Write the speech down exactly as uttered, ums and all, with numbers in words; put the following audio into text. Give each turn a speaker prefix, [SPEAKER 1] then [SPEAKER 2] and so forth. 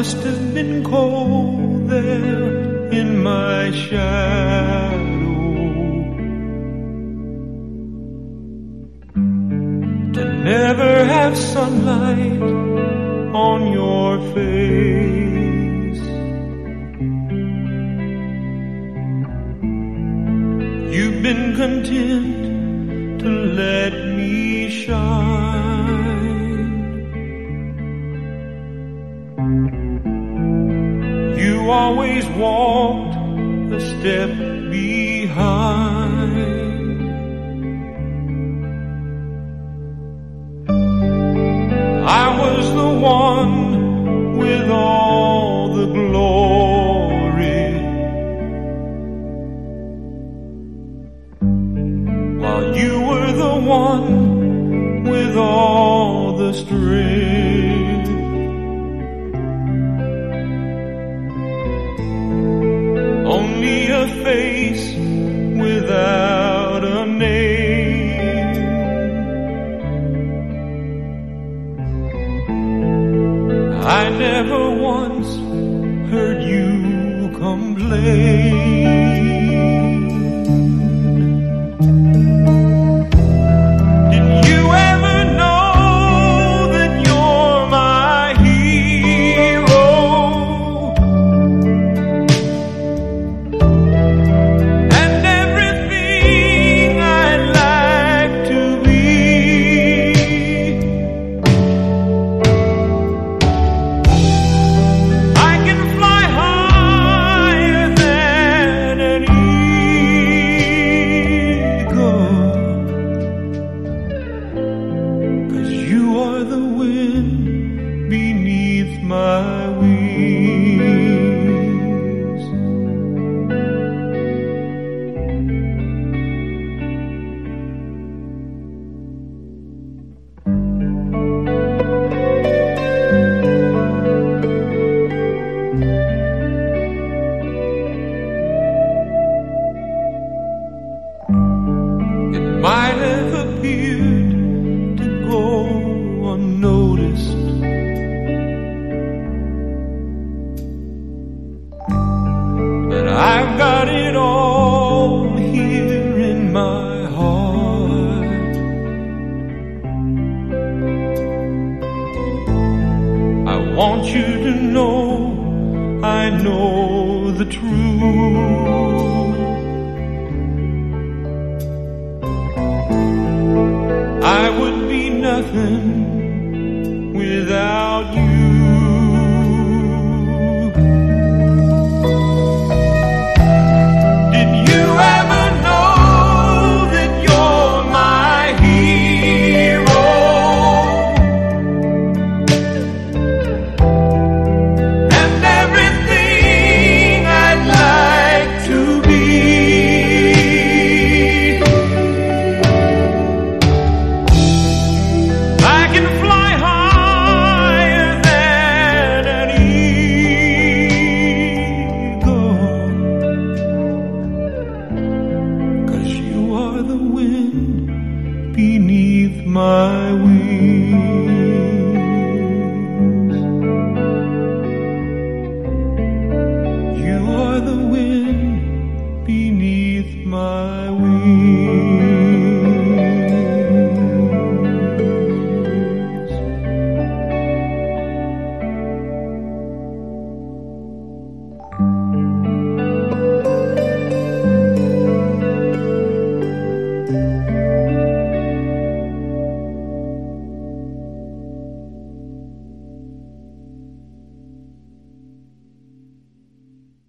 [SPEAKER 1] must have been cold there in my shadow, to never have sunlight on your face. You've been content to let me shine. You always walked a step behind. I was the one with all the glory, while you were the one with all the strength. Only a face without a name. I never once heard you complain. My wings. It might have appeared to go unnoticed, I've got it all here in my heart. I want you to know I know the truth. I would be nothing without you. The wind beneath my wings.